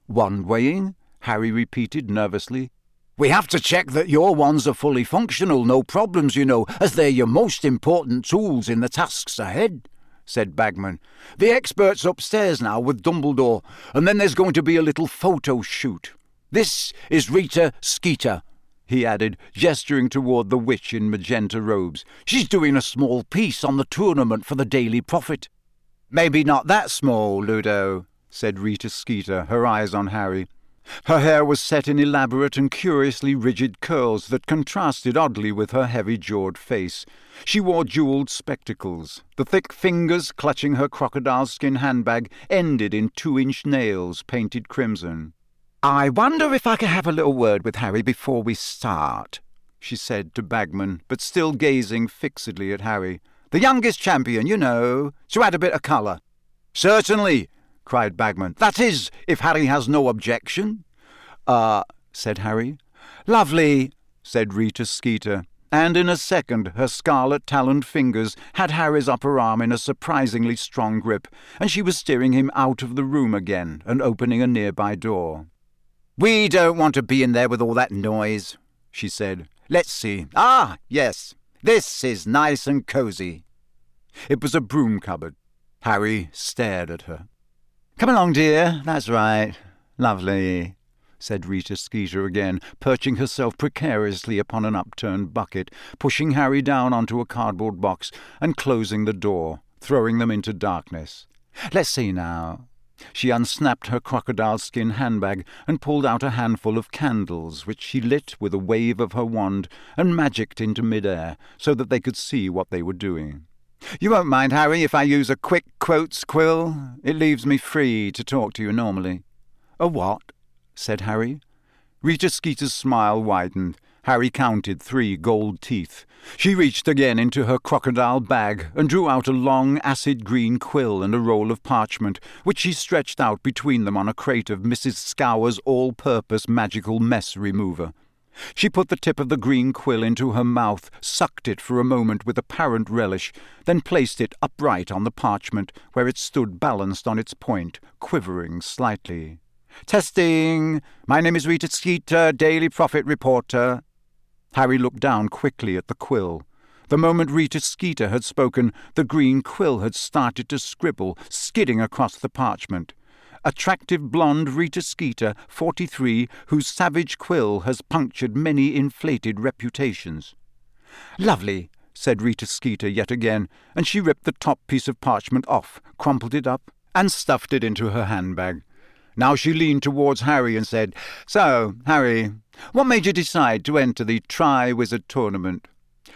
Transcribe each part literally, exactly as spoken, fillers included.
Wand-weighing? Harry repeated nervously. We have to check that your wands are fully functional, no problems, you know, as they're your most important tools in the tasks ahead, said Bagman. The expert's upstairs now with Dumbledore, and then there's going to be a little photo shoot. This is Rita Skeeter, he added, gesturing toward the witch in magenta robes. She's doing a small piece on the tournament for the Daily Prophet. Maybe not that small, Ludo, said Rita Skeeter, her eyes on Harry. Her hair was set in elaborate and curiously rigid curls that contrasted oddly with her heavy-jawed face. She wore jewelled spectacles. The thick fingers clutching her crocodile-skin handbag ended in two-inch nails painted crimson. "I wonder if I could have a little word with Harry before we start," she said to Bagman, but still gazing fixedly at Harry. "The youngest champion, you know, to add a bit of colour." "Certainly," cried Bagman. "That is, if Harry has no objection." Ah, uh, said Harry. "Lovely," said Rita Skeeter, and in a second her scarlet-taloned fingers had Harry's upper arm in a surprisingly strong grip, and she was steering him out of the room again and opening a nearby door. "We don't want to be in there with all that noise," she said. "Let's see. Ah, yes, this is nice and cosy." It was a broom cupboard. Harry stared at her. "Come along, dear. That's right. Lovely," said Rita Skeeter again, perching herself precariously upon an upturned bucket, pushing Harry down onto a cardboard box and closing the door, throwing them into darkness. "Let's see now." She unsnapped her crocodile-skin handbag and pulled out a handful of candles, which she lit with a wave of her wand and magicked into mid-air so that they could see what they were doing. "You won't mind, Harry, if I use a quick quotes quill? It leaves me free to talk to you normally." "A what?" said Harry. Rita Skeeter's smile widened. Harry counted three gold teeth. She reached again into her crocodile bag and drew out a long acid-green quill and a roll of parchment, which she stretched out between them on a crate of Missus Scour's all-purpose magical mess remover. She put the tip of the green quill into her mouth, sucked it for a moment with apparent relish, then placed it upright on the parchment, where it stood balanced on its point, quivering slightly. "Testing! My name is Rita Skeeter, Daily Prophet reporter." Harry looked down quickly at the quill. The moment Rita Skeeter had spoken, the green quill had started to scribble, skidding across the parchment. "Attractive blonde Rita Skeeter, forty-three, whose savage quill has punctured many inflated reputations." "Lovely," said Rita Skeeter yet again, and she ripped the top piece of parchment off, crumpled it up, and stuffed it into her handbag. Now she leaned towards Harry and said, "So, Harry, what made you decide to enter the Tri-Wizard tournament?"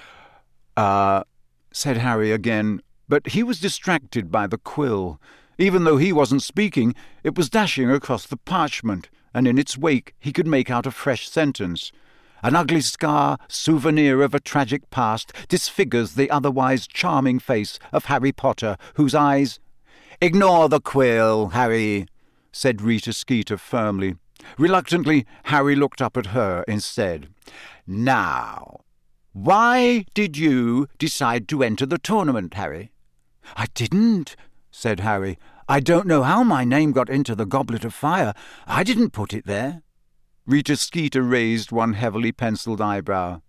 Uh, said Harry again, but he was distracted by the quill. Even though he wasn't speaking, it was dashing across the parchment, and in its wake he could make out a fresh sentence. "An ugly scar, souvenir of a tragic past, disfigures the otherwise charming face of Harry Potter, whose eyes—" "Ignore the quill, Harry," said Rita Skeeter firmly. Reluctantly, Harry looked up at her instead. "Now, why did you decide to enter the tournament, Harry?" "I didn't," said Harry. "I don't know how my name got into the Goblet of Fire. I didn't put it there." Rita Skeeter raised one heavily penciled eyebrow.